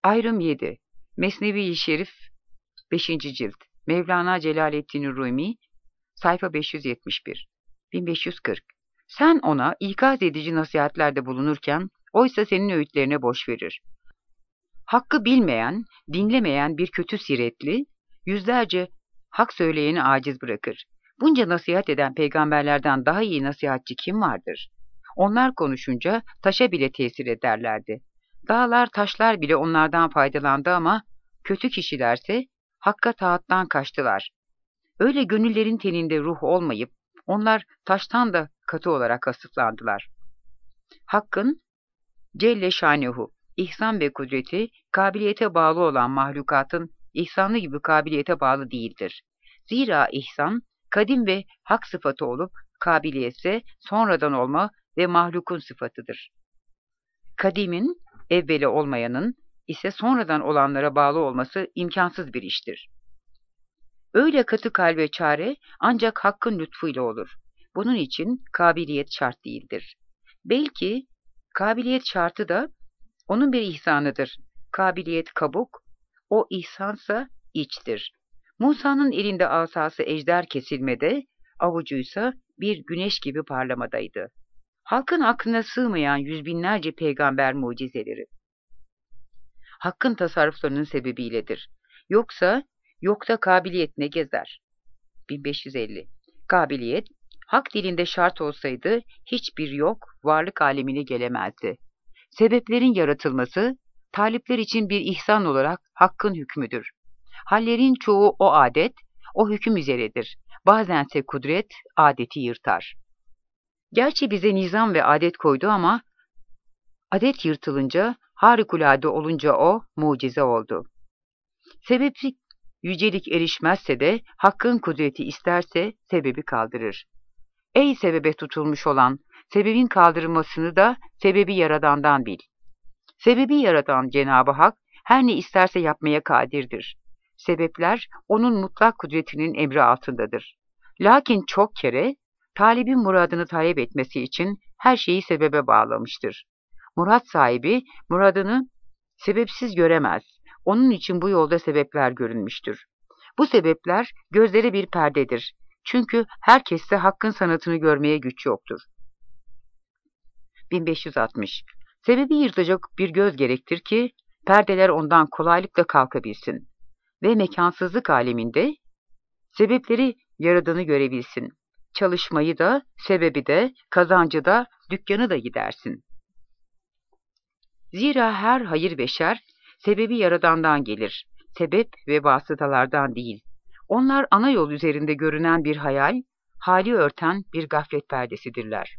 Ayrım 7. Mesnevi-i Şerif 5. cilt. Mevlana Celaleddin Rumi sayfa 571. 1540. Sen ona ikaz edici nasihatlerde bulunurken, oysa senin öğütlerine boş verir. Hakkı bilmeyen, dinlemeyen bir kötü siretli, yüzlerce hak söyleyeni aciz bırakır. Bunca nasihat eden peygamberlerden daha iyi nasihatçi kim vardır? Onlar konuşunca taşa bile tesir ederlerdi. Dağlar, taşlar bile onlardan faydalandı ama kötü kişilerse hakka taattan kaçtılar. Öyle gönüllerin teninde ruh olmayıp onlar taştan da katı olarak hasıflandılar. Hakkın Celle Şanehu, ihsan ve kudreti kabiliyete bağlı olan mahlukatın ihsanı gibi kabiliyete bağlı değildir. Zira ihsan kadim ve hak sıfatı olup kabiliyetse sonradan olma ve mahlukun sıfatıdır. Kadimin, evveli olmayanın ise sonradan olanlara bağlı olması imkansız bir iştir. Öyle katı kalbe çare ancak hakkın lütfuyla olur. Bunun için kabiliyet şart değildir. Belki kabiliyet şartı da onun bir ihsanıdır. Kabiliyet kabuk, o ihsansa içtir. Musa'nın elinde asası ejder kesilmede, avucuysa bir güneş gibi parlamadaydı. Halkın aklına sığmayan yüz binlerce peygamber mucizeleri, hakkın tasarruflarının sebebiyledir. Yoksa, yokta kabiliyet ne gezer? 1550. Kabiliyet, hak dilinde şart olsaydı, hiçbir yok, varlık alemine gelemezdi. Sebeplerin yaratılması, talipler için bir ihsan olarak hakkın hükmüdür. Hallerin çoğu o adet, o hüküm üzeredir. Bazense kudret, adeti yırtar. Gerçi bize nizam ve adet koydu ama, adet yırtılınca, harikulade olunca o, mucize oldu. Sebeplik yücelik erişmezse de, hakkın kudreti isterse, sebebi kaldırır. Ey sebebe tutulmuş olan, sebebin kaldırılmasını da sebebi yaradandan bil. Sebebi yaratan Cenab-ı Hak her ne isterse yapmaya kadirdir. Sebepler onun mutlak kudretinin emri altındadır. Lakin çok kere talibin muradını talep etmesi için her şeyi sebebe bağlamıştır. Murat sahibi muradını sebepsiz göremez. Onun için bu yolda sebepler görünmüştür. Bu sebepler gözlere bir perdedir. Çünkü herkeste hakkın sanatını görmeye güç yoktur. 1560. Sebebi yırtacak bir göz gerektir ki, perdeler ondan kolaylıkla kalkabilsin ve mekansızlık aleminde sebepleri yaradanı görebilsin. Çalışmayı da, sebebi de, kazancı da, dükkanı da gidersin. Zira her hayır ve şer, sebebi yaradandan gelir. Sebep ve vasıtalardan değil. Onlar ana yol üzerinde görünen bir hayal, hali örten bir gaflet perdesidirler.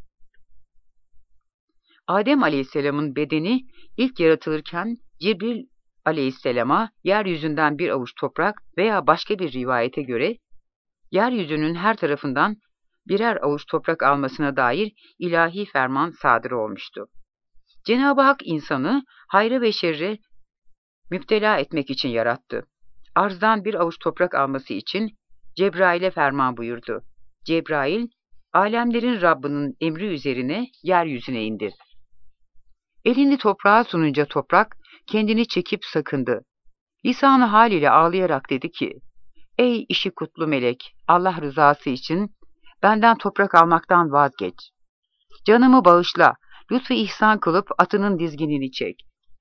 Adem Aleyhisselam'ın bedeni ilk yaratılırken Cibril Aleyhisselam'a yeryüzünden bir avuç toprak veya başka bir rivayete göre yeryüzünün her tarafından birer avuç toprak almasına dair ilahi ferman sadır olmuştu. Cenab-ı Hak insanı hayra ve şerre müptela etmek için yarattı. Arzdan bir avuç toprak alması için Cebrail'e ferman buyurdu. Cebrail, alemlerin Rabbinin emri üzerine yeryüzüne indi. Elini toprağa sununca toprak kendini çekip sakındı. Lisan-ı hal ile ağlayarak dedi ki, ey işi kutlu melek, Allah rızası için benden toprak almaktan vazgeç. Canımı bağışla, lütfu ihsan kılıp atının dizginini çek.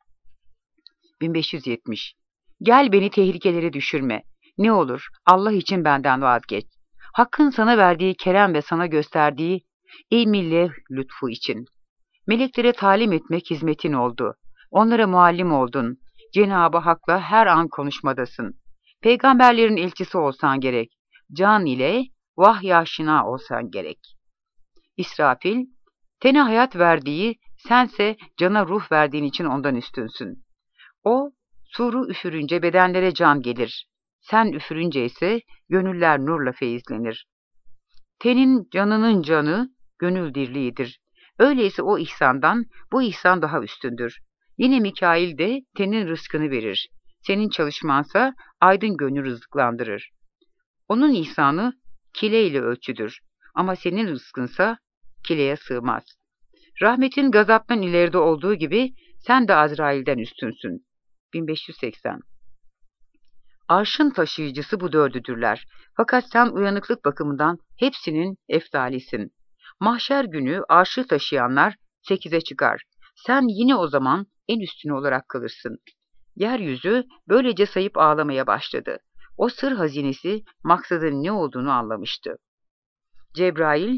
1570. Gel beni tehlikelere düşürme. Ne olur Allah için benden vazgeç. Hakkın sana verdiği kerem ve sana gösterdiği ilmiyle lütfu için. Meleklere talim etmek hizmetin oldu. Onlara muallim oldun. Cenab-ı Hak'la her an konuşmadasın. Peygamberlerin elçisi olsan gerek. Can ile vahy aşina olsan gerek. İsrafil, tene hayat verdiği, sense cana ruh verdiğin için ondan üstünsün. O, suru üfürünce bedenlere can gelir. Sen üfürünce ise gönüller nurla feyizlenir. Tenin canının canı, gönül dirliğidir. Öyleyse o ihsandan bu ihsan daha üstündür. Yine Mikail de tenin rızkını verir. Senin çalışmansa aydın gönlü rızıklandırır. Onun ihsanı kile ile ölçüdür. Ama senin rızkınsa kileye sığmaz. Rahmetin gazaptan ileride olduğu gibi sen de Azrail'den üstünsün. 1580. Arşın taşıyıcısı bu dördüdürler. Fakat sen uyanıklık bakımından hepsinin eftalisin. Mahşer günü arşı taşıyanlar 8'e çıkar. Sen yine o zaman en üstüne olarak kalırsın. Yeryüzü böylece sayıp ağlamaya başladı. O sır hazinesi maksadın ne olduğunu anlamıştı. Cebrail,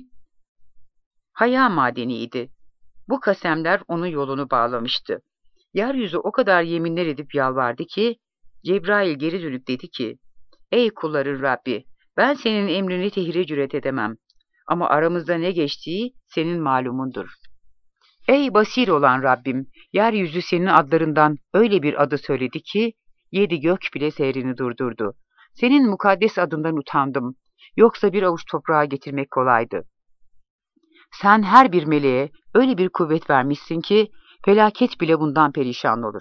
haya madeniydi. Bu kasemler onun yolunu bağlamıştı. Yeryüzü o kadar yeminler edip yalvardı ki, Cebrail geri dönüp dedi ki, ey kulların Rabbi, ben senin emrini tehire cüret edemem. Ama aramızda ne geçtiği senin malumundur. Ey basir olan Rabbim, yeryüzü senin adlarından öyle bir adı söyledi ki, 7 gök bile seyrini durdurdu. Senin mukaddes adından utandım. Yoksa bir avuç toprağa getirmek kolaydı. Sen her bir meleğe öyle bir kuvvet vermişsin ki, felaket bile bundan perişan olur.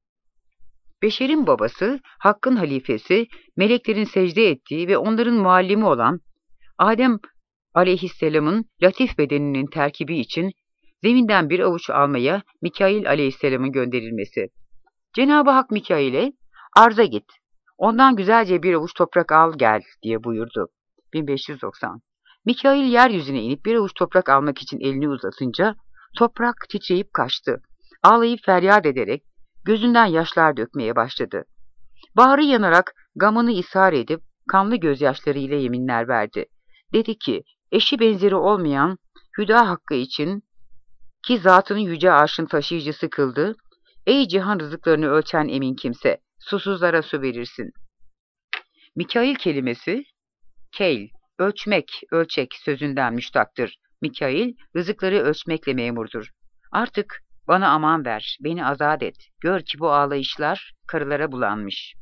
Beşerin babası, Hakk'ın halifesi, meleklerin secde ettiği ve onların muallimi olan Adem aleyhisselamın latif bedeninin terkibi için zeminden bir avuç almaya Mikail aleyhisselamın gönderilmesi. Cenab-ı Hak Mikail'e arza git, ondan güzelce bir avuç toprak al gel diye buyurdu. 1590. Mikail yeryüzüne inip bir avuç toprak almak için elini uzatınca toprak titreyip kaçtı. Ağlayıp feryat ederek gözünden yaşlar dökmeye başladı. Bağrı yanarak gamını ishar edip kanlı gözyaşlarıyla yeminler verdi. Dedi ki, eşi benzeri olmayan hüda hakkı için ki zatının yüce arşın taşıyıcısı kıldı, ey cihan rızıklarını ölçen emin kimse, susuzlara su verirsin. Mikail kelimesi, keyl, ölçmek, ölçek sözünden müştaktır. Mikail, rızıkları ölçmekle memurdur. Artık bana aman ver, beni azat et, gör ki bu ağlayışlar karılara bulanmış.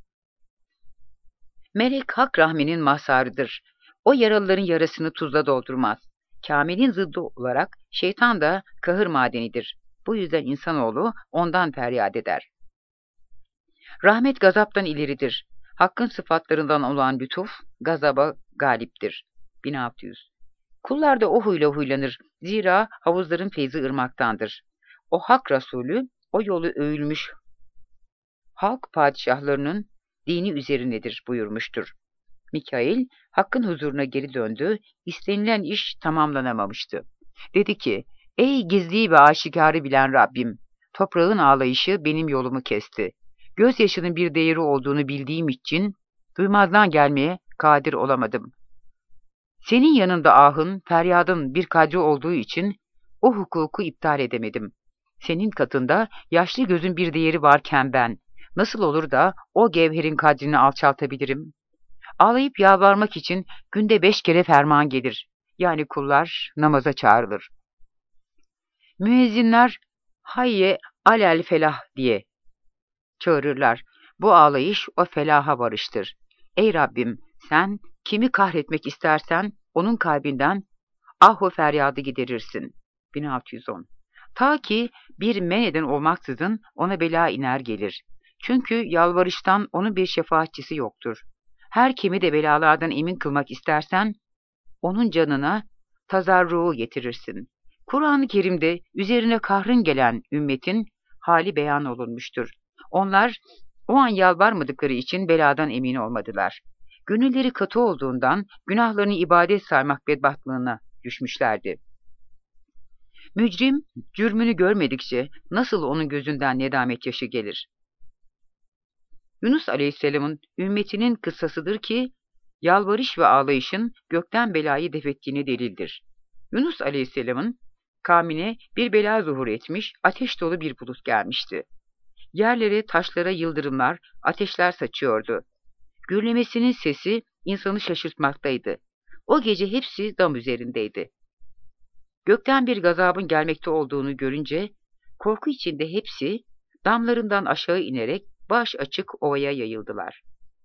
Melek hak rahminin mazharıdır. O yaralıların yarasını tuzla doldurmaz. Kamil'in zıddı olarak şeytan da kahır madenidir. Bu yüzden insanoğlu ondan feryat eder. Rahmet gazaptan ileridir. Hakkın sıfatlarından olan lütuf, gazaba galiptir. 1600. Kullar da o huyla huylanır. Zira havuzların feyzi ırmaktandır. O hak Resulü, o yolu övülmüş halk padişahlarının dini üzerindedir buyurmuştur. Mikail, Hakk'ın huzuruna geri döndü, istenilen iş tamamlanamamıştı. Dedi ki, ey gizliyi ve aşikarı bilen Rabbim, toprağın ağlayışı benim yolumu kesti. Gözyaşının bir değeri olduğunu bildiğim için, duymazdan gelmeye kadir olamadım. Senin yanında ahın, feryadın bir kadri olduğu için, o hukuku iptal edemedim. Senin katında yaşlı gözün bir değeri varken ben, nasıl olur da o gevherin kadrini alçaltabilirim? Ağlayıp yalvarmak için günde 5 kere ferman gelir. Yani kullar namaza çağrılır. Müezzinler hayye alel felah diye çağırırlar. Bu ağlayış o felaha varıştır. Ey Rabbim, sen kimi kahretmek istersen onun kalbinden ahu feryadı giderirsin. 1610. Ta ki bir meneden olmaksızın ona bela iner gelir. Çünkü yalvarıştan onun bir şefaatçisi yoktur. Her kimi de belalardan emin kılmak istersen, onun canına tazarruğu getirirsin. Kur'an-ı Kerim'de üzerine kahrın gelen ümmetin hali beyan olunmuştur. Onlar o an yalvarmadıkları için beladan emin olmadılar. Gönülleri katı olduğundan günahlarını ibadet saymak bedbahtlığına düşmüşlerdi. Mücrim, cürmünü görmedikçe nasıl onun gözünden nedamet yaşı gelir? Yunus Aleyhisselam'ın ümmetinin kıssasıdır ki, yalvarış ve ağlayışın gökten belayı defettiğine delildir. Yunus Aleyhisselam'ın kavmine bir bela zuhur etmiş, ateş dolu bir bulut gelmişti. Yerlere, taşlara yıldırımlar, ateşler saçıyordu. Gürlemesinin sesi insanı şaşırtmaktaydı. O gece hepsi dam üzerindeydi. Gökten bir gazabın gelmekte olduğunu görünce, korku içinde hepsi damlarından aşağı inerek baş açık ovaya yayıldılar.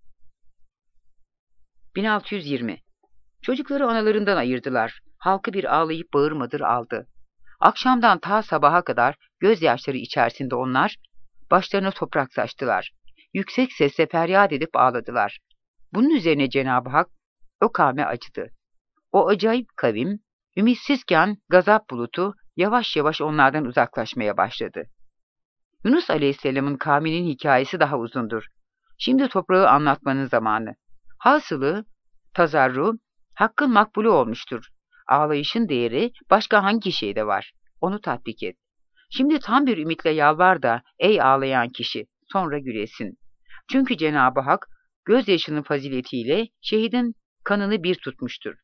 1620. Çocukları analarından ayırdılar. Halkı bir ağlayıp bağırmadır aldı. Akşamdan ta sabaha kadar gözyaşları içerisinde onlar, başlarına toprak saçtılar. Yüksek sesle feryat edip ağladılar. Bunun üzerine Cenab-ı Hak o kavme acıdı. O acayip kavim, ümitsizken gazap bulutu yavaş yavaş onlardan uzaklaşmaya başladı. Yunus Aleyhisselam'ın kavminin hikayesi daha uzundur. Şimdi toprağı anlatmanın zamanı. Hasılı, tazarru, hakkın makbulü olmuştur. Ağlayışın değeri başka hangi şeyde var? Onu tatbik et. Şimdi tam bir ümitle yalvar da ey ağlayan kişi, sonra gülesin. Çünkü Cenab-ı Hak gözyaşının faziletiyle şehidin kanını bir tutmuştur.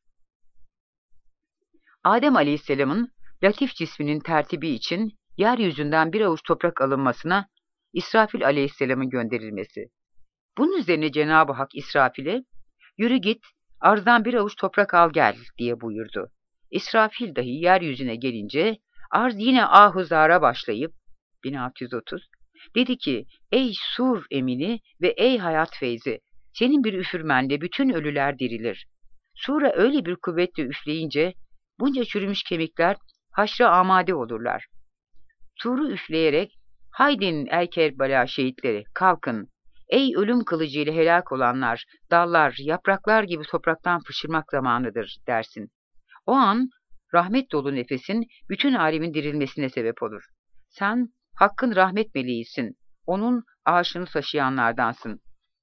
Adem Aleyhisselam'ın latif cisminin tertibi için yeryüzünden bir avuç toprak alınmasına İsrafil Aleyhisselam'ın gönderilmesi. Bunun üzerine Cenab-ı Hak İsrafil'e, yürü git, arzdan bir avuç toprak al gel diye buyurdu. İsrafil dahi yeryüzüne gelince, arz yine ahuzara başlayıp, 1630, dedi ki, ey sur emini ve ey hayat feyzi, senin bir üfürmenle bütün ölüler dirilir. Sura öyle bir kuvvetle üfleyince, bunca çürümüş kemikler haşra amade olurlar. Suru üfleyerek, haydin ey Kerbela şehitleri, kalkın. Ey ölüm kılıcıyla helak olanlar, dallar, yapraklar gibi topraktan fışırmak zamanıdır dersin. O an rahmet dolu nefesin bütün alemin dirilmesine sebep olur. Sen Hakk'ın rahmet meleğisin, onun arşını taşıyanlardansın.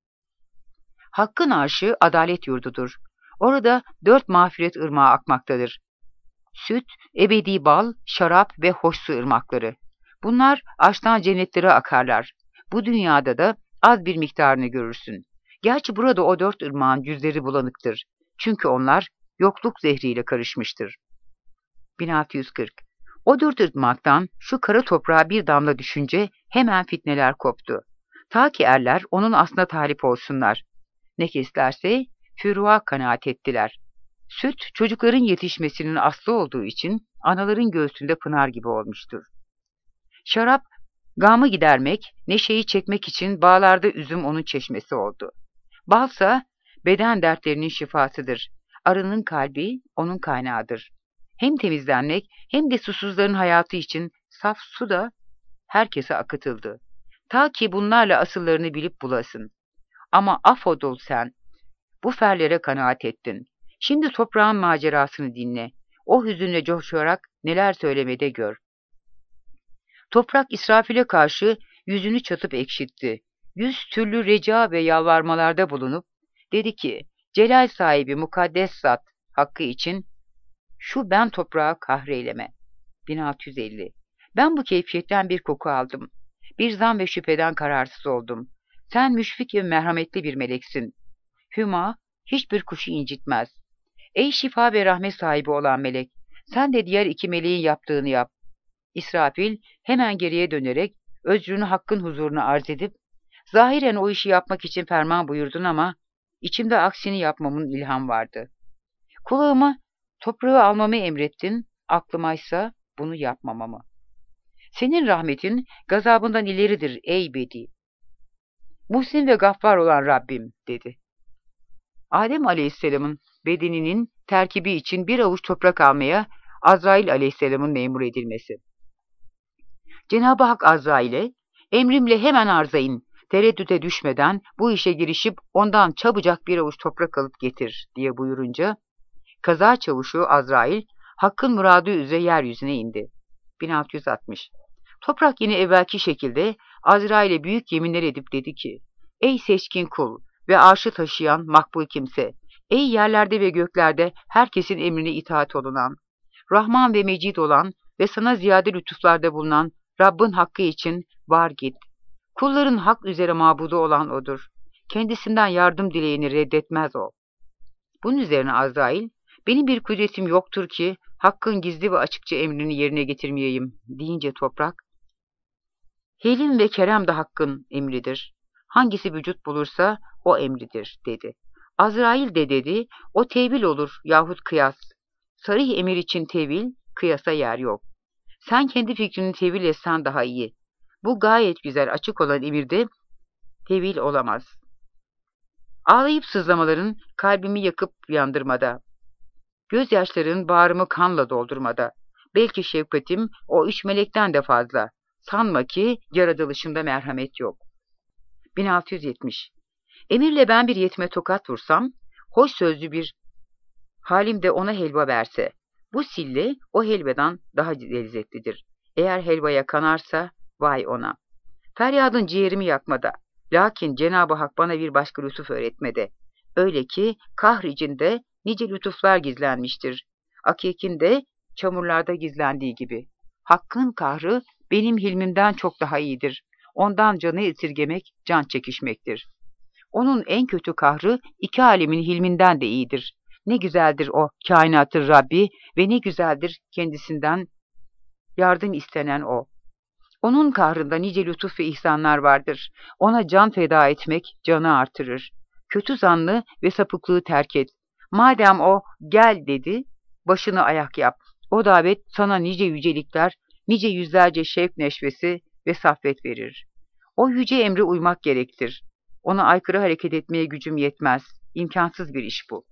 Hakk'ın arşı adalet yurdudur. Orada 4 mağfiret ırmağı akmaktadır. Süt, ebedi bal, şarap ve hoş su ırmakları. Bunlar arştan cennetlere akarlar. Bu dünyada da az bir miktarını görürsün. Gerçi burada o 4 ırmağın yüzleri bulanıktır. Çünkü onlar yokluk zehriyle karışmıştır. 1640. O 4 ırmaktan şu kara toprağa bir damla düşünce hemen fitneler koptu. Ta ki erler onun aslına talip olsunlar. Ne keslerse füruğa kanaat ettiler. Süt, çocukların yetişmesinin aslı olduğu için anaların göğsünde pınar gibi olmuştur. Şarap, gamı gidermek, neşeyi çekmek için bağlarda üzüm onun çeşmesi oldu. Balsa, beden dertlerinin şifasıdır. Arının kalbi onun kaynağıdır. Hem temizlenmek hem de susuzların hayatı için saf su da herkese akıtıldı. Ta ki bunlarla asıllarını bilip bulasın. Ama afodol sen, bu ferlere kanaat ettin. Şimdi toprağın macerasını dinle. O hüzünle coşarak neler söylemede gör. Toprak İsrafil'e karşı yüzünü çatıp ekşitti. 100 türlü reca ve yalvarmalarda bulunup dedi ki, celal sahibi mukaddes zat hakkı için şu ben toprağı kahreyleme. 1650. Ben bu keyfiyetten bir koku aldım. Bir zan ve şüpheden kararsız oldum. Sen müşfik ve merhametli bir meleksin. Hüma hiçbir kuşu incitmez. Ey şifa ve rahmet sahibi olan melek, sen de diğer 2 meleğin yaptığını yap. İsrafil hemen geriye dönerek özrünü Hakk'ın huzuruna arz edip, zahiren o işi yapmak için ferman buyurdun ama içimde aksini yapmamın ilham vardı. Kulağıma toprağı almamı emrettin, aklımaysa bunu yapmamamı. Senin rahmetin gazabından ileridir ey Bedi. Muhsin ve Gaffar olan Rabbim dedi. Adem Aleyhisselam'ın bedeninin terkibi için bir avuç toprak almaya Azrail Aleyhisselam'ın memur edilmesi. Cenab-ı Hak Azrail'e, emrimle hemen arza in, tereddüte düşmeden bu işe girişip ondan çabucak bir avuç toprak alıp getir diye buyurunca, kaza çavuşu Azrail, Hakk'ın muradı üzere yeryüzüne indi. 1660. Toprak yine evvelki şekilde Azrail'e büyük yeminler edip dedi ki, ey seçkin kul ve arşı taşıyan makbul kimse, ey yerlerde ve göklerde herkesin emrine itaat olunan, Rahman ve Mecid olan ve sana ziyade lütuflarda bulunan Rabbin hakkı için var git. Kulların hak üzere mabudu olan odur. Kendisinden yardım dileyeni reddetmez o. Bunun üzerine Azrail, benim bir kudretim yoktur ki Hakk'ın gizli ve açıkça emrini yerine getirmeyeyim deyince toprak, Helim ve Kerem de Hakk'ın emridir. Hangisi vücut bulursa o emridir dedi. Azrail de dedi, o tevil olur yahut kıyas. Sarih emir için tevil, kıyasa yer yok. Sen kendi fikrini tevil etsen daha iyi. Bu gayet güzel açık olan emirde tevil olamaz. Ağlayıp sızlamaların kalbimi yakıp yandırmada. Gözyaşların bağrımı kanla doldurmada. Belki şefkatim o 3 melekten de fazla. Sanma ki yaratılışımda merhamet yok. 1670. Emirle ben bir yetime tokat vursam, hoş sözlü bir halim de ona helva verse, bu sille o helvadan daha lezzetlidir. Eğer helvaya kanarsa, vay ona. Feryadın ciğerimi yakmada. Lakin Cenab-ı Hak bana bir başka lütuf öğretmede. Öyle ki kahr içinde nice lütuflar gizlenmiştir. Akikin de çamurlarda gizlendiği gibi. Hakkın kahrı benim hilmimden çok daha iyidir. Ondan canı esirgemek, can çekişmektir. Onun en kötü kahrı iki alemin hilminden de iyidir. Ne güzeldir o kainatın Rabbi ve ne güzeldir kendisinden yardım istenen o. Onun kahrında nice lütuf ve ihsanlar vardır. Ona can feda etmek canı artırır. Kötü zanlı ve sapıklığı terk et. Madem o gel dedi, başını ayak yap. O davet sana nice yücelikler, nice yüzlerce şevk neşvesi ve saffet verir. O yüce emre uymak gerektir. Ona aykırı hareket etmeye gücüm yetmez. İmkansız bir iş bu.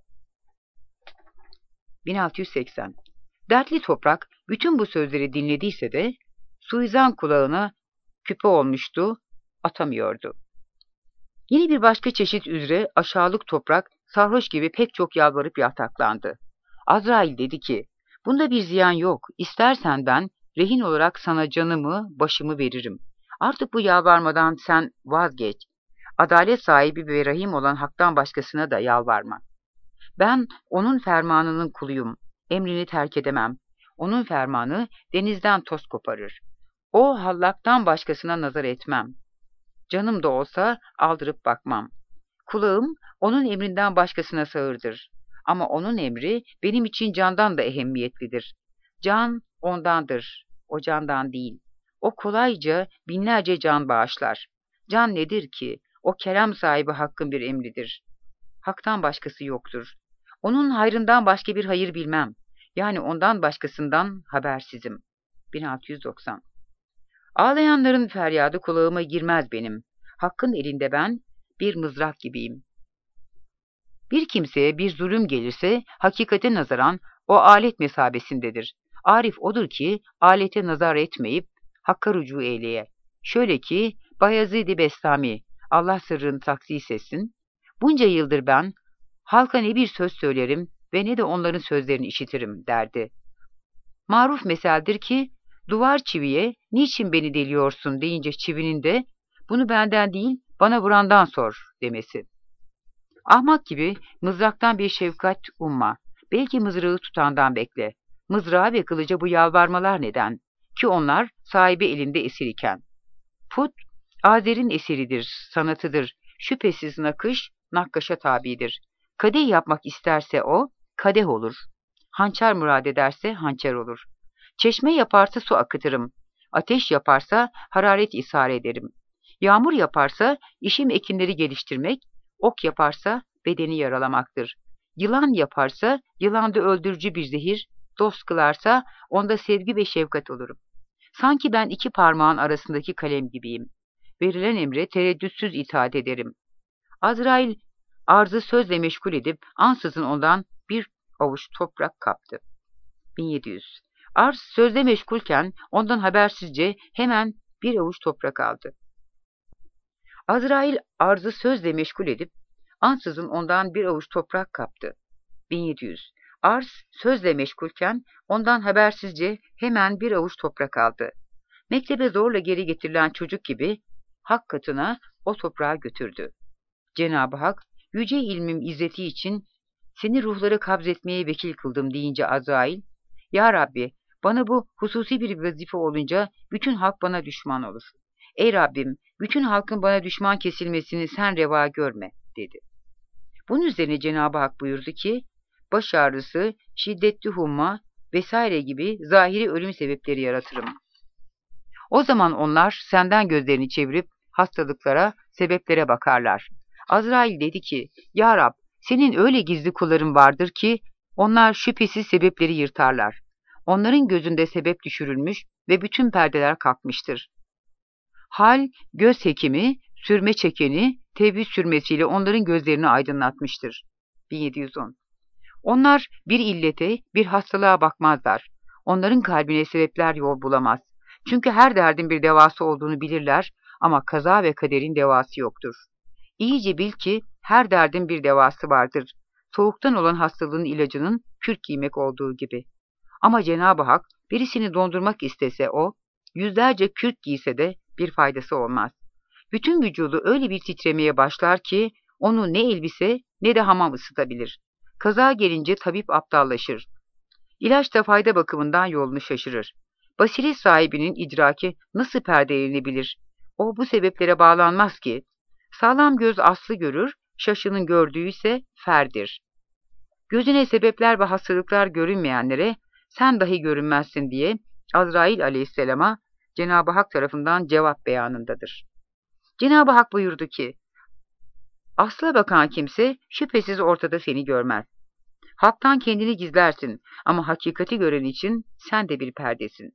1680. Dertli toprak bütün bu sözleri dinlediyse de suizan kulağına küpe olmuştu, atamıyordu. Yine bir başka çeşit üzere aşağılık toprak sarhoş gibi pek çok yalvarıp yataklandı. Azrail dedi ki, bunda bir ziyan yok, istersen ben rehin olarak sana canımı, başımı veririm. Artık bu yalvarmadan sen vazgeç. Adalet sahibi ve rahim olan haktan başkasına da yalvarma. Ben onun fermanının kuluyum, emrini terk edemem. Onun fermanı denizden toz koparır. O hallaktan başkasına nazar etmem. Canım da olsa aldırıp bakmam. Kulağım onun emrinden başkasına sağırdır. Ama onun emri benim için candan da ehemmiyetlidir. Can ondandır, o candan değil. O kolayca binlerce can bağışlar. Can nedir ki? O kerem sahibi hakkın bir emridir. Haktan başkası yoktur. Onun hayrından başka bir hayır bilmem. Yani ondan başkasından habersizim. 1690. Ağlayanların feryadı kulağıma girmez benim. Hakkın elinde ben bir mızrak gibiyim. Bir kimseye bir zulüm gelirse hakikate nazaran o alet mesabesindedir. Arif odur ki alete nazar etmeyip hakka rücu eyleye. Şöyle ki Bayezid-i Bestami, Allah sırrını taksis etsin, bunca yıldır ben halka ne bir söz söylerim ve ne de onların sözlerini işitirim derdi. Maruf meseldir ki duvar çiviye niçin beni deliyorsun deyince çivinin de bunu benden değil bana vurandan sor demesi. Ahmak gibi mızraktan bir şefkat umma. Belki mızrağı tutandan bekle. Mızrağı ve kılıca bu yalvarmalar neden? Ki onlar sahibi elinde esir iken. Put, Azer'in eseridir, sanatıdır. Şüphesiz nakış, nakkaşa tabidir. Kadeh yapmak isterse o, kadeh olur. Hançer murad ederse hançer olur. Çeşme yaparsa su akıtırım. Ateş yaparsa hararet ishare ederim. Yağmur yaparsa işim ekinleri geliştirmek, ok yaparsa bedeni yaralamaktır. Yılan yaparsa yılanda öldürücü bir zehir, dost kılarsa onda sevgi ve şefkat olurum. Sanki ben iki parmağın arasındaki kalem gibiyim. Verilen emre tereddütsüz itaat ederim. Azrail arzı sözle meşgul edip ansızın ondan bir avuç toprak kaptı. 1700. Arz sözle meşgulken ondan habersizce hemen bir avuç toprak aldı. Azrail arzı sözle meşgul edip ansızın ondan bir avuç toprak kaptı. 1700. Arz sözle meşgulken ondan habersizce hemen bir avuç toprak aldı. Mektebe zorla geri getirilen çocuk gibi hak katına o toprağı götürdü. Cenab-ı Hak yüce ilmim izzeti için seni ruhları kabzetmeye vekil kıldım deyince Azrail, ya Rabbi bana bu hususi bir vazife olunca bütün halk bana düşman olur. Ey Rabbim bütün halkın bana düşman kesilmesini sen reva görme dedi. Bunun üzerine Cenab-ı Hak buyurdu ki baş ağrısı, şiddetli humma vesaire gibi zahiri ölüm sebepleri yaratırım. O zaman onlar senden gözlerini çevirip hastalıklara, sebeplere bakarlar. Azrail dedi ki, ya Rab, senin öyle gizli kulların vardır ki, onlar şüphesiz sebepleri yırtarlar. Onların gözünde sebep düşürülmüş ve bütün perdeler kalkmıştır. Hal, göz hekimi, sürme çekeni, tevhid sürmesiyle onların gözlerini aydınlatmıştır. 1710. Onlar bir illete, bir hastalığa bakmazlar. Onların kalbine sebepler yol bulamaz. Çünkü her derdin bir devası olduğunu bilirler ama kaza ve kaderin devası yoktur. İyice bil ki her derdin bir devası vardır. Soğuktan olan hastalığın ilacının kürk giymek olduğu gibi. Ama Cenab-ı Hak birisini dondurmak istese o, yüzlerce kürk giyse de Bir faydası olmaz. Bütün vücudu öyle bir titremeye başlar ki onu ne elbise ne de hamam ısıtabilir. Kaza gelince tabip aptallaşır. İlaç da fayda bakımından yolunu şaşırır. Basiret sahibinin idraki nasıl perdelenebilir? O bu sebeplere bağlanmaz ki. Sağlam göz aslı görür, şaşının gördüğü ise ferdir. Gözüne sebepler ve hastalıklar görünmeyenlere sen dahi görünmezsin diye Azrail aleyhisselama Cenab-ı Hak tarafından cevap beyanındadır. Cenab-ı Hak buyurdu ki, asla bakan kimse şüphesiz ortada seni görmez. Hak'tan kendini gizlersin ama hakikati gören için sen de bir perdesin.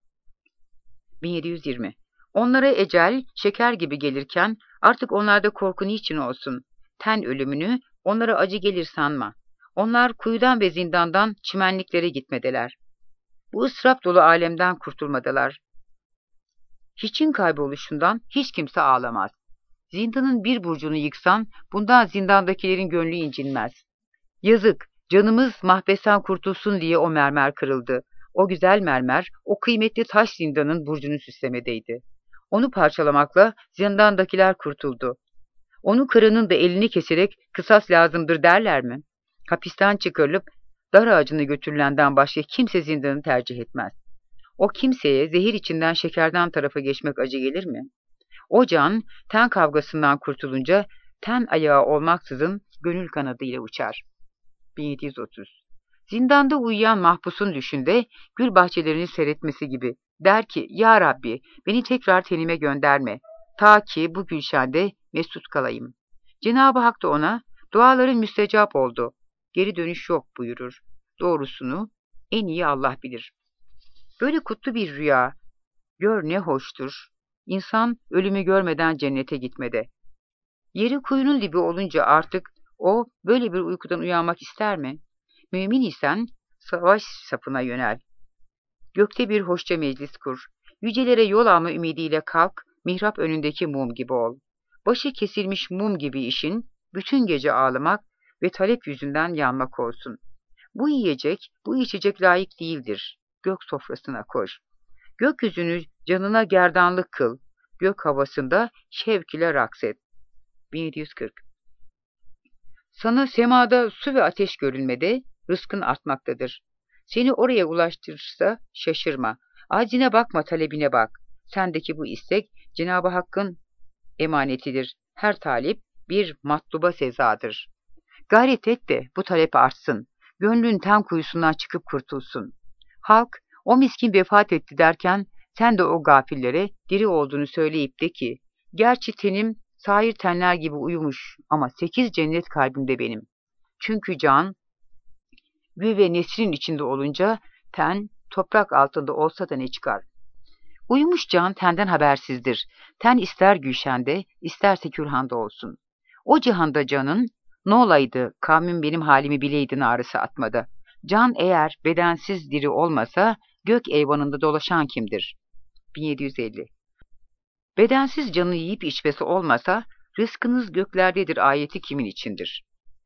1720. Onlara ecel, şeker gibi gelirken artık onlarda korku niçin olsun? Ten ölümünü onlara acı gelir sanma. Onlar kuyudan ve zindandan çimenliklere gitmedeler. Bu ıstırap dolu alemden kurtulmadılar. Hiçin kayboluşundan hiç kimse ağlamaz. Zindanın bir burcunu yıksan bundan zindandakilerin gönlü incinmez. Yazık, canımız mahbesen kurtulsun diye o mermer kırıldı. O güzel mermer, o kıymetli taş zindanın burcunu süslemedeydi. Onu parçalamakla zindandakiler kurtuldu. Onu kıranın da elini keserek kısas lazımdır derler mi? Hapisten çıkarılıp dar ağacına götürülenden başka kimse zindanı tercih etmez. O kimseye zehir içinden şekerden tarafa geçmek acı gelir mi? O can, ten kavgasından kurtulunca ten ayağı olmaksızın gönül kanadıyla uçar. 1730. Zindanda uyuyan mahpusun düşünde gül bahçelerini seyretmesi gibi. Der ki, Ya Rabbi, beni tekrar tenime gönderme. Ta ki bu gülşende mesut kalayım. Cenab-ı Hak da ona, duaların müstecap oldu. Geri dönüş yok buyurur. Doğrusunu en iyi Allah bilir. Böyle kutlu bir rüya, gör ne hoştur. İnsan ölümü görmeden cennete gitmede. Yeri kuyunun dibi olunca artık o böyle bir uykudan uyanmak ister mi? Mümin isen savaş safına yönel. Gökte bir hoşça meclis kur. Yücelere yol alma ümidiyle kalk, mihrap önündeki mum gibi ol. Başı kesilmiş mum gibi işin, bütün gece ağlamak ve talep yüzünden yanmak olsun. Bu yiyecek, bu içecek layık değildir. Gök sofrasına koş. Gökyüzünü canına gerdanlık kıl. Gök havasında şevk ile raks et. 1740. Sana semada su ve ateş görünmede, rızkın artmaktadır. Seni oraya ulaştırırsa şaşırma. Acine bakma, talebine bak. Sendeki bu istek Cenab-ı Hakk'ın emanetidir. Her talip bir matluba sezadır. Gayret et de bu talep artsın. Gönlün ten kuyusundan çıkıp kurtulsun. Halk o miskin vefat etti derken sen de o gafillere diri olduğunu söyleyip de ki, gerçi tenim sair tenler gibi uyumuş ama 8 cennet kalbimde benim. Çünkü can, gül ve nesrin içinde olunca ten toprak altında olsa da ne çıkar? Uyumuş can tenden habersizdir. Ten ister gülşende, isterse külhanda olsun. O cihanda canın, ne olaydı kavmin benim halimi bileydi ağrısı atmadı. Can eğer bedensiz diri olmasa gök eyvanında dolaşan kimdir? 1750. Bedensiz canı yiyip içmesi olmasa rızkınız göklerdedir ayeti kimin içindir?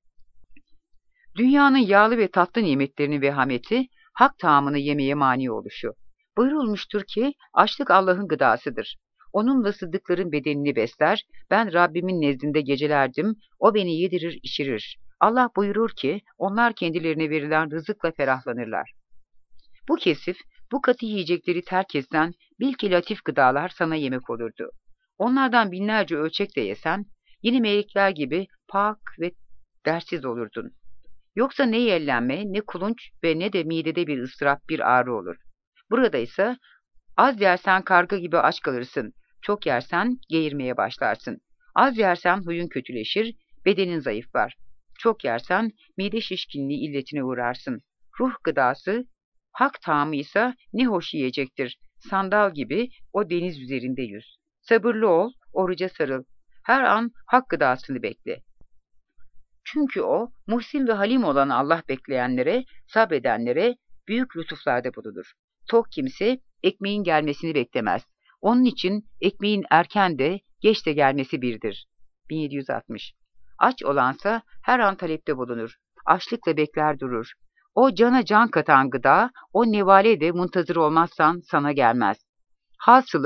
Dünyanın yağlı ve tatlı nimetlerinin vehameti hak taamını yemeye mani oluşu. Buyurulmuştur ki açlık Allah'ın gıdasıdır. Onunla sıddıkların bedenini besler, ben Rabbimin nezdinde gecelerdim, o beni yedirir içirir. Allah buyurur ki onlar kendilerine verilen rızıkla ferahlanırlar. Bu kesif, bu katı yiyecekleri terk etsen, bil ki latif gıdalar sana yemek olurdu. Onlardan binlerce ölçek de yesen, yine melekler gibi pak ve dertsiz olurdun. Yoksa ne yellenme, ne kulunç ve ne de midede bir ıstırap, bir ağrı olur. Burada ise az yersen karga gibi aç kalırsın, çok yersen geğirmeye başlarsın. Az yersen huyun kötüleşir, bedenin zayıflar. Çok yersen mide şişkinliği illetine uğrarsın. Ruh gıdası, hak taamı ise ne hoş yiyecektir. Sandal gibi o deniz üzerinde yüz. Sabırlı ol, oruca sarıl. Her an hak gıdasını bekle. Çünkü o, muhsin ve halim olan Allah bekleyenlere, sabredenlere büyük lütuflarda bulunur. Tok kimse ekmeğin gelmesini beklemez. Onun için ekmeğin erken de geç de gelmesi birdir. 1760. Aç olansa her an talepte bulunur. Açlıkla bekler durur. O cana can katan gıda, o nevale de muntazır olmazsan sana gelmez. Hasılı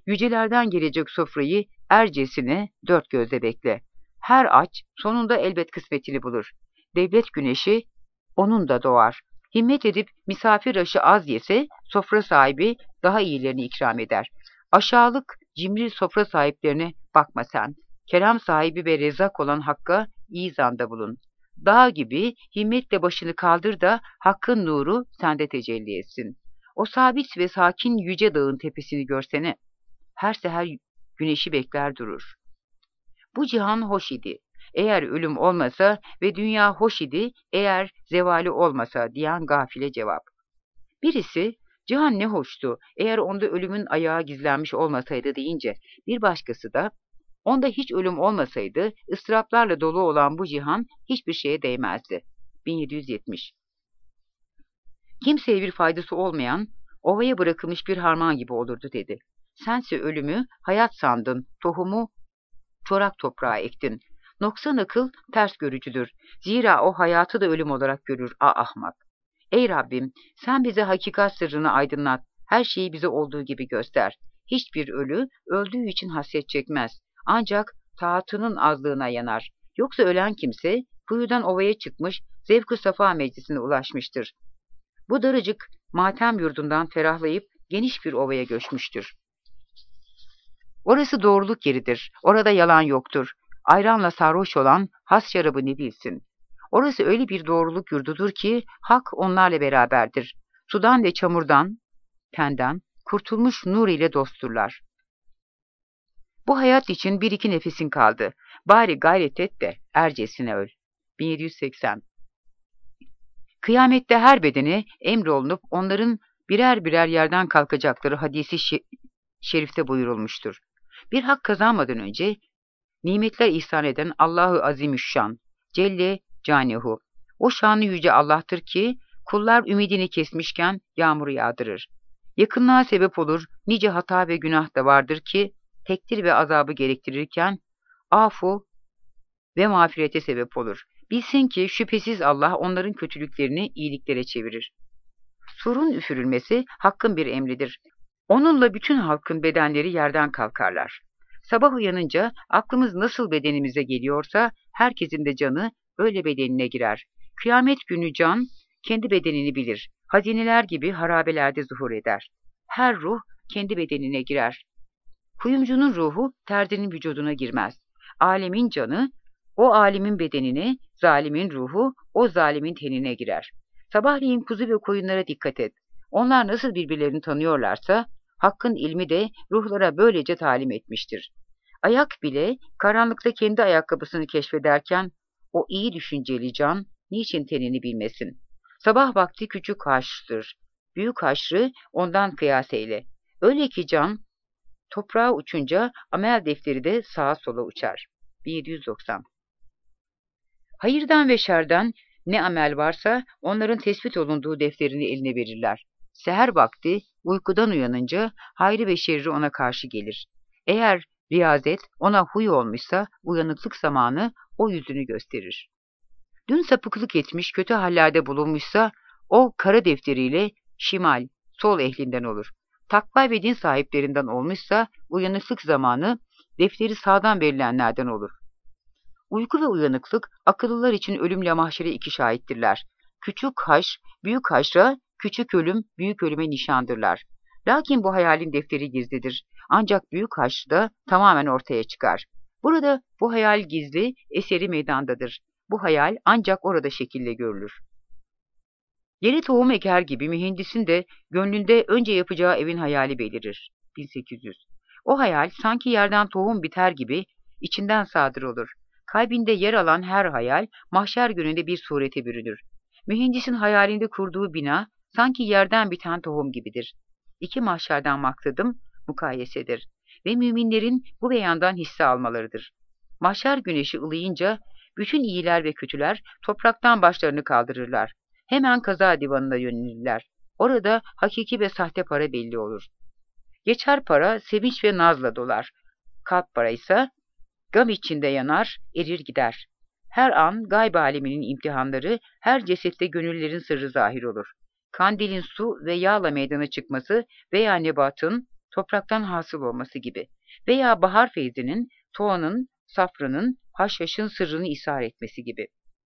yücelerden gelecek sofrayı ercesine dört gözle bekle. Her aç sonunda elbet kısmetini bulur. Devlet güneşi onun da doğar. Himmet edip misafir aşı az yese sofra sahibi daha iyilerini ikram eder. Aşağılık, cimri sofra sahiplerine bakma sen. Kerem sahibi ve rezak olan Hakk'a iyi zanda bulun. Dağ gibi himmetle başını kaldır da Hakk'ın nuru sende tecelli etsin. O sabit ve sakin yüce dağın tepesini görsene. Her seher güneşi bekler durur. Bu cihan hoş idi. Eğer ölüm olmasa ve dünya hoş idi eğer zevali olmasa diyen gafile cevap. Birisi cihan ne hoştu eğer onda ölümün ayağı gizlenmiş olmasaydı deyince bir başkası da onda hiç ölüm olmasaydı ıstıraplarla dolu olan bu cihan hiçbir şeye değmezdi. 1770. Kimseye bir faydası olmayan, ovaya bırakılmış bir harman gibi olurdu dedi. Sense ölümü hayat sandın, tohumu çorak toprağa ektin. Noksan akıl ters görücüdür. Zira o hayatı da ölüm olarak görür ahmak. Ey Rabbim, sen bize hakikat sırrını aydınlat. Her şeyi bize olduğu gibi göster. Hiçbir ölü öldüğü için hasret çekmez. Ancak taatının azlığına yanar. Yoksa ölen kimse kuyudan ovaya çıkmış, zevk-ı safa meclisine ulaşmıştır. Bu darıcık matem yurdundan ferahlayıp geniş bir ovaya göçmüştür. Orası doğruluk yeridir. Orada yalan yoktur. Ayranla sarhoş olan has şarabı ne bilsin. Orası öyle bir doğruluk yurdudur ki hak onlarla beraberdir. Sudan ve çamurdan, tenden kurtulmuş nur ile dostturlar. Bu hayat için bir iki nefesin kaldı. Bari gayret et de ercesine öl. 1780. Kıyamette her bedene emrolunup onların birer birer yerden kalkacakları hadisi şerifte buyurulmuştur. Bir hak kazanmadan önce nimetler ihsan eden Allahu Azimüşşan, Celle Canehu. O şanı yüce Allah'tır ki kullar ümidini kesmişken yağmuru yağdırır. Yakınlığa sebep olur, nice hata ve günah da vardır ki tekdir ve azabı gerektirirken afu ve mağfirete sebep olur. Bilsin ki şüphesiz Allah onların kötülüklerini iyiliklere çevirir. Surun üfürülmesi hakkın bir emridir. Onunla bütün halkın bedenleri yerden kalkarlar. Sabah uyanınca aklımız nasıl bedenimize geliyorsa herkesin de canı öyle bedenine girer. Kıyamet günü can kendi bedenini bilir. Hazineler gibi harabelerde zuhur eder. Her ruh kendi bedenine girer. Kuyumcunun ruhu terzinin vücuduna girmez. Alemin canı o alimin bedenine, zalimin ruhu o zalimin tenine girer. Sabahleyin kuzu ve koyunlara dikkat et. Onlar nasıl birbirlerini tanıyorlarsa Hakkın ilmi de ruhlara böylece talim etmiştir. Ayak bile karanlıkta kendi ayakkabısını keşfederken o iyi düşünceli can niçin tenini bilmesin? Sabah vakti küçük haşrdır. Büyük haşrı ondan kıyas eyle. Öyle ki can toprağa uçunca amel defteri de sağa sola uçar. 1790. Hayırdan ve şerden ne amel varsa onların tespit olunduğu defterini eline verirler. Seher vakti uykudan uyanınca hayrı ve şerri ona karşı gelir. Eğer riyazet ona huy olmuşsa uyanıklık zamanı o yüzünü gösterir. Dün sapıklık etmiş kötü hallerde bulunmuşsa o kara defteriyle şimal, sol ehlinden olur. Takva ve din sahiplerinden olmuşsa uyanıklık zamanı defteri sağdan verilenlerden olur. Uyku ve uyanıklık akıllılar için ölümle mahşere iki şahittirler. Küçük haş, büyük haşra, küçük ölüm, büyük ölüme nişandırlar. Lakin bu hayalin defteri gizlidir. Ancak büyük haşrda tamamen ortaya çıkar. Burada bu hayal gizli, eseri meydandadır. Bu hayal ancak orada şekille görülür. Yeni tohum eker gibi mühendisin de gönlünde önce yapacağı evin hayali belirir. 1800. O hayal sanki yerden tohum biter gibi içinden sadır olur. Kalbinde yer alan her hayal mahşer gününde bir surete bürünür. Mühendisin hayalinde kurduğu bina sanki yerden biten tohum gibidir. İki mahşerden maksadım mukayesedir ve müminlerin bu beyandan hisse almalarıdır. Mahşer güneşi ılıyınca bütün iyiler ve kötüler topraktan başlarını kaldırırlar. Hemen kaza divanına yönelirler. Orada hakiki ve sahte para belli olur. Geçer para sevinç ve nazla dolar. Kalp para ise gam içinde yanar, erir gider. Her an gayb aleminin imtihanları, her cesette gönüllerin sırrı zahir olur. Kandilin su ve yağla meydana çıkması veya nebatın topraktan hasıl olması gibi. Veya bahar feyzinin, soğanın, safranın, haşhaşın sırrını ishar etmesi gibi.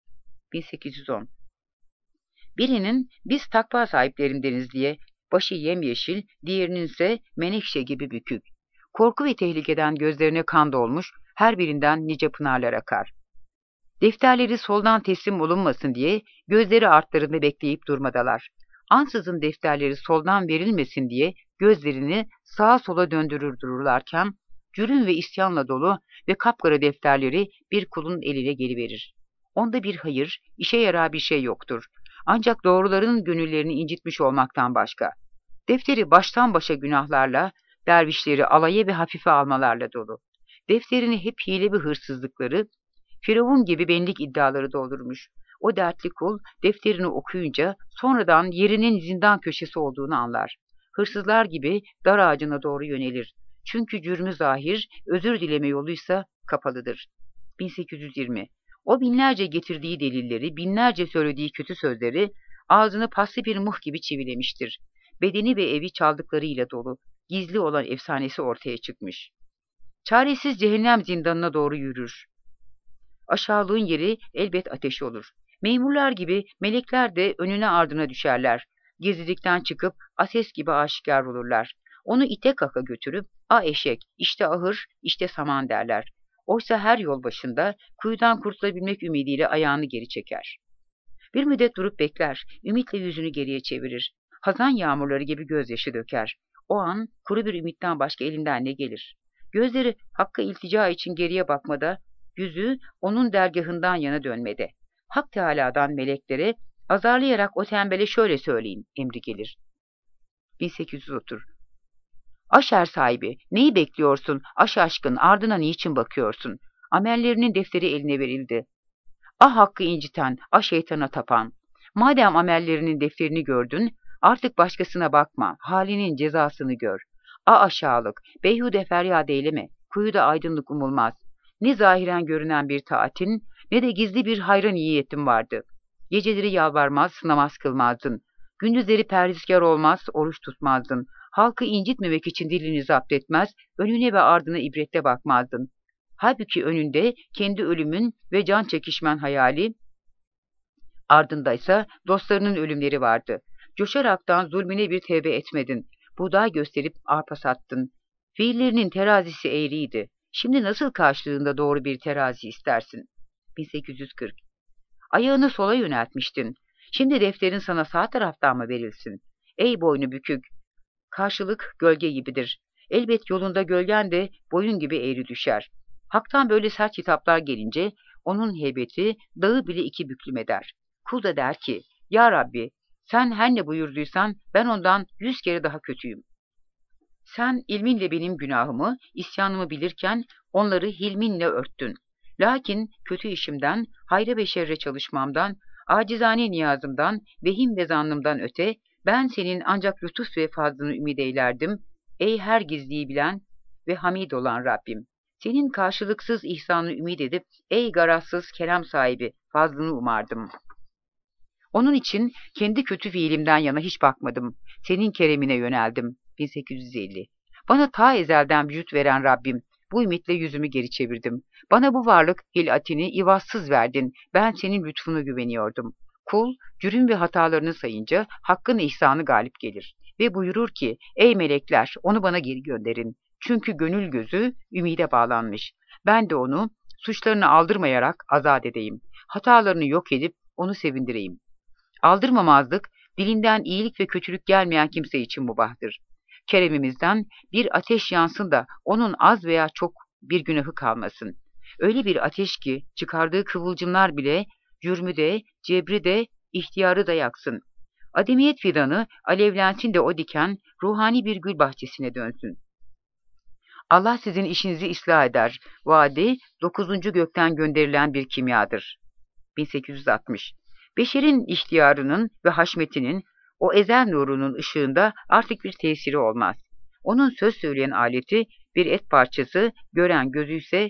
1810. Birinin biz takva sahiplerindeniz diye başı yemyeşil, diğerinin ise menekşe gibi bükük. Korku ve tehlikeden gözlerine kan dolmuş, her birinden nice pınarlar akar. Defterleri soldan teslim olunmasın diye gözleri artlarında bekleyip durmadalar. Ansızın defterleri soldan verilmesin diye gözlerini sağa sola döndürür dururlarken, cürüm ve isyanla dolu ve kapkara defterleri bir kulun eline geliverir. Onda bir hayır, işe yarar bir şey yoktur. Ancak doğruların gönüllerini incitmiş olmaktan başka. Defteri baştan başa günahlarla, dervişleri alaya ve hafife almalarla dolu. Defterini hep hile ve hırsızlıkları, Firavun gibi benlik iddiaları doldurmuş. O dertli kul defterini okuyunca sonradan yerinin zindan köşesi olduğunu anlar. Hırsızlar gibi dar ağacına doğru yönelir. Çünkü cürmü zahir, özür dileme yoluysa kapalıdır. 1820. O binlerce getirdiği delilleri, binlerce söylediği kötü sözleri ağzını paslı bir muh gibi çivilemiştir. Bedeni ve evi çaldıklarıyla dolu, gizli olan efsanesi ortaya çıkmış. Çaresiz cehennem zindanına doğru yürür. Aşağılığın yeri elbet ateş olur. Memurlar gibi melekler de önüne ardına düşerler. Gizlilikten çıkıp ases gibi aşikar olurlar. Onu ite kaka götürüp, eşek, işte ahır, işte saman derler. Oysa her yol başında kuyudan kurtulabilmek ümidiyle ayağını geri çeker. Bir müddet durup bekler, ümitle yüzünü geriye çevirir. Hazan yağmurları gibi gözyaşı döker. O an kuru bir ümitten başka elinden ne gelir? Gözleri Hakk'a iltica için geriye bakmada, yüzü onun dergahından yana dönmede. Hak Teâlâ'dan meleklere azarlayarak o tembele şöyle söyleyin emri gelir. 1830. Aşer sahibi, neyi bekliyorsun? Aşkın, ardına niçin bakıyorsun? Amellerinin defteri eline verildi. Hakkı inciten, şeytana tapan. Madem amellerinin defterini gördün, artık başkasına bakma, halinin cezasını gör. Aşağılık, beyhude feryat eyleme, kuyuda aydınlık umulmaz. Ne zahiren görünen bir taatin, ne de gizli bir hayra niyetin vardı. Geceleri yalvarmaz, namaz kılmazdın. Gündüzleri perhizkar olmaz, oruç tutmazdın. Halkı incitmemek için dilini zapt etmez, önüne ve ardına ibretle bakmazdın. Halbuki önünde kendi ölümün ve can çekişmen hayali, ardındaysa dostlarının ölümleri vardı. Coşaraktan zulmüne bir tevbe etmedin. Buğday gösterip arpa sattın. Fiillerinin terazisi eğriydi. Şimdi nasıl karşılığında doğru bir terazi istersin? 1840. Ayağını sola yöneltmiştin. Şimdi defterin sana sağ taraftan mı verilsin? Ey boynu bükük! Karşılık gölge gibidir. Elbet yolunda gölgen de boyun gibi eğri düşer. Hak'tan böyle sert hitaplar gelince onun heybeti dağı bile iki büklüm eder. Kul da der ki, Ya Rabbi, sen her ne buyurduysan ben ondan 100 kere daha kötüyüm. Sen ilminle benim günahımı, isyanımı bilirken onları hilminle örttün. Lakin kötü işimden, hayra ve şerre çalışmamdan, acizane niyazımdan, vehim ve zannımdan öte, ben senin ancak lütuf ve fazlını ümid eylerdim, ey her gizliyi bilen ve hamid olan Rabbim. Senin karşılıksız ihsanını ümid edip, ey garazsız kelam sahibi, fazlını umardım. Onun için kendi kötü fiilimden yana hiç bakmadım. Senin keremine yöneldim. 1850. Bana ta ezelden vücut veren Rabbim, bu ümitle yüzümü geri çevirdim. Bana bu varlık hilatini ivazsız verdin. Ben senin lütfuna güveniyordum. Kul, cürüm ve hatalarını sayınca Hakk'ın ihsanı galip gelir. Ve buyurur ki, ey melekler, onu bana geri gönderin. Çünkü gönül gözü ümide bağlanmış. Ben de onu suçlarını aldırmayarak azat edeyim. Hatalarını yok edip onu sevindireyim. Aldırmamazlık, dilinden iyilik ve kötülük gelmeyen kimse için mubahtır. Keremimizden bir ateş yansın da onun az veya çok bir günahı kalmasın. Öyle bir ateş ki çıkardığı kıvılcımlar bile cürmü de, cebri de, ihtiyarı da yaksın. Ademiyet fidanı alevlensin de o diken ruhani bir gül bahçesine dönsün. Allah sizin işinizi ıslah eder. Vaadi 9. gökten gönderilen bir kimyadır. 1860. Beşerin ihtiyarının ve haşmetinin, o ezel nurunun ışığında artık bir tesiri olmaz. Onun söz söyleyen aleti bir et parçası, gören gözü ise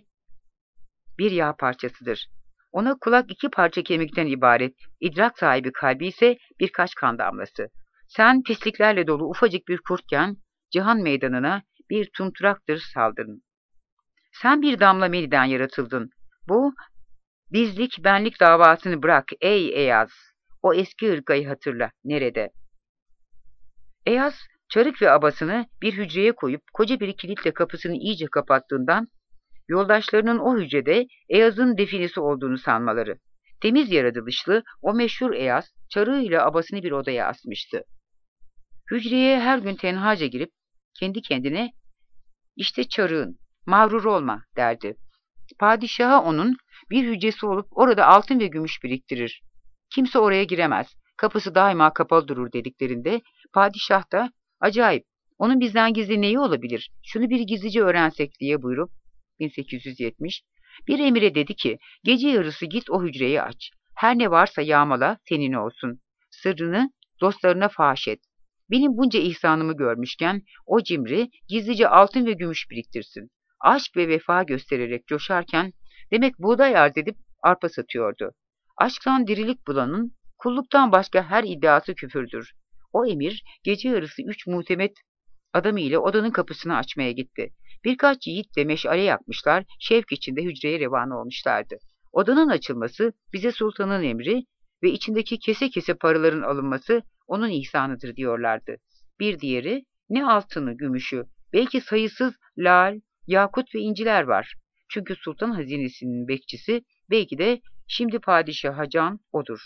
bir yağ parçasıdır. Ona kulak 2 parça kemikten ibaret, idrak sahibi kalbi ise birkaç kan damlası. Sen pisliklerle dolu ufacık bir kurtken, cihan meydanına bir tumturaktır saldın. Sen bir damla meniden yaratıldın. Bu bizlik benlik davasını bırak ey Eyaz. O eski ırkayı hatırla. Nerede? Eyaz, çarık ve abasını bir hücreye koyup koca bir kilitle kapısını iyice kapattığından yoldaşlarının o hücrede Eyaz'ın definesi olduğunu sanmaları. Temiz yaratılışlı o meşhur Eyaz, çarığıyla abasını bir odaya asmıştı. Hücreye her gün tenhaca girip kendi kendine işte çarığın, mağrur olma derdi. Padişaha onun bir hücresi olup orada altın ve gümüş biriktirir. Kimse oraya giremez. Kapısı daima kapalı durur dediklerinde padişah da acayip. Onun bizden gizli neyi olabilir? Şunu bir gizlice öğrensek diye buyurup 1870 bir emire dedi ki gece yarısı git o hücreyi aç. Her ne varsa yağmala senin olsun. Sırrını dostlarına faş et. Benim bunca ihsanımı görmüşken o cimri gizlice altın ve gümüş biriktirsin. Aşk ve vefa göstererek coşarken demek buğday arz edip arpa satıyordu. Aşktan dirilik bulanın kulluktan başka her iddiası küfürdür. O emir gece yarısı 3 muhtemet adamı ile odanın kapısını açmaya gitti. Birkaç yiğit de meşale yakmışlar, şevk içinde hücreye revan olmuşlardı. Odanın açılması bize sultanın emri ve içindeki kese kese paraların alınması onun ihsanıdır diyorlardı. Bir diğeri ne altını, gümüşü, belki sayısız lal, yakut ve inciler var. Çünkü sultan hazinesinin bekçisi belki de şimdi padişaha can odur.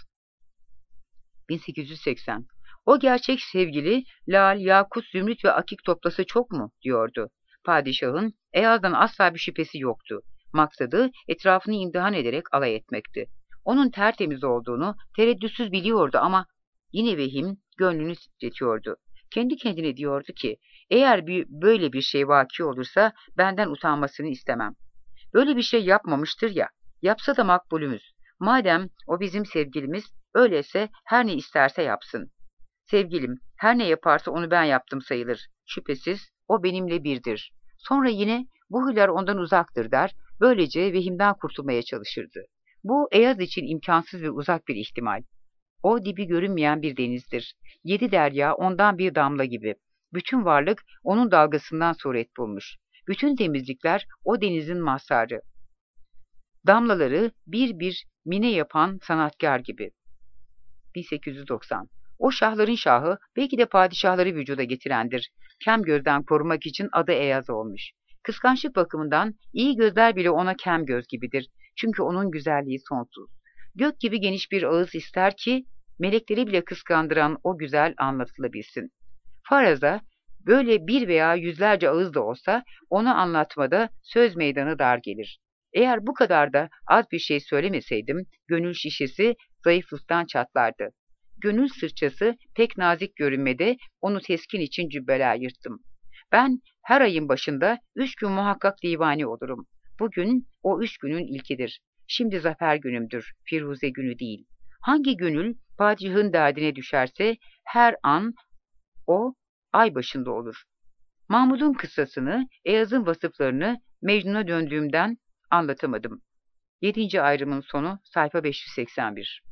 1880. O gerçek sevgili lal, yakut, zümrüt ve akik toplası çok mu diyordu. Padişahın Eyaz'dan asla bir şüphesi yoktu. Maksadı etrafını imtihan ederek alay etmekti. Onun tertemiz olduğunu tereddütsüz biliyordu ama yine vehim gönlünü titretiyordu. Kendi kendine diyordu ki eğer böyle bir şey vaki olursa benden utanmasını istemem. Böyle bir şey yapmamıştır ya, yapsa da makbulümüz. Madem o bizim sevgilimiz, öyleyse her ne isterse yapsın. Sevgilim, her ne yaparsa onu ben yaptım sayılır. Şüphesiz o benimle birdir. Sonra yine bu huylar ondan uzaktır der, böylece vehimden kurtulmaya çalışırdı. Bu Eyaz için imkansız ve uzak bir ihtimal. O dibi görünmeyen bir denizdir. 7 derya ondan bir damla gibi. Bütün varlık onun dalgasından suret bulmuş. Bütün temizlikler o denizin mazharı. Damlaları bir bir mine yapan sanatkar gibi. 1890. O şahların şahı belki de padişahları vücuda getirendir. Kem gözden korumak için adı Eyaz olmuş. Kıskançlık bakımından iyi gözler bile ona kem göz gibidir. Çünkü onun güzelliği sonsuz. Gök gibi geniş bir ağız ister ki melekleri bile kıskandıran o güzel anlatılabilsin. Faraza böyle bir veya yüzlerce ağız da olsa onu anlatmada söz meydanı dar gelir. Eğer bu kadar da az bir şey söylemeseydim gönül şişesi zayıflıktan çatlardı. Gönül sırçası pek nazik görünmede onu teskin için cübbeler yırttım. Ben her ayın başında 3 gün muhakkak divani olurum. Bugün o 3 günün ilkidir. Şimdi zafer günümdür, Firuze günü değil. Hangi gönül padişahın derdine düşerse her an o ay başında olur. Mahmud'un kıssasını, Eyaz'ın vasıflarını Mecnun'a döndüğümden anlatamadım. 7. ayrımın sonu sayfa 581.